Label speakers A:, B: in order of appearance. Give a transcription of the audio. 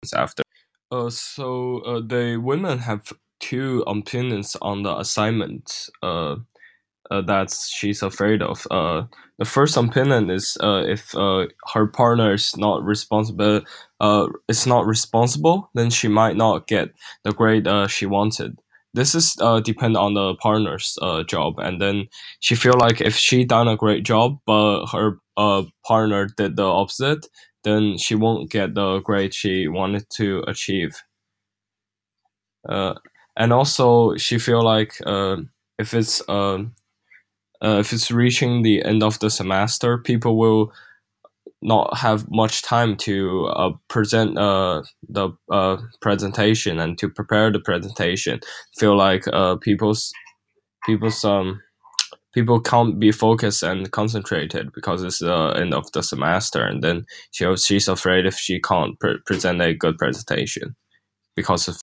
A: after. The women have two opinions on the assignment. That she's afraid of. The first opinion is if her partner is not responsible, then she might not get the grade she wanted. This is depend on the partner's job, and then she feel like if she done a great job, but her partner did the opposite, then she won't get the grade she wanted to achieve. Uh, and also, she feel like if it's if it's reaching the end of the semester, people will not have much time to present the presentation and to prepare the presentation. Feel like people's people can't be focused and concentrated because it's the end of the semester, and then she's afraid if she can't present a good presentation because of